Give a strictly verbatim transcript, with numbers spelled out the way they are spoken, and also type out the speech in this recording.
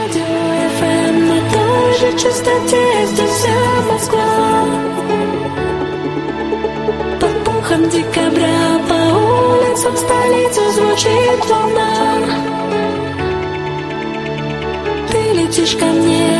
радио эф эм на той же частоте, здесь вся Москва. Под пухом декабря по улицам столицы звучит волна. Ты летишь ко мне,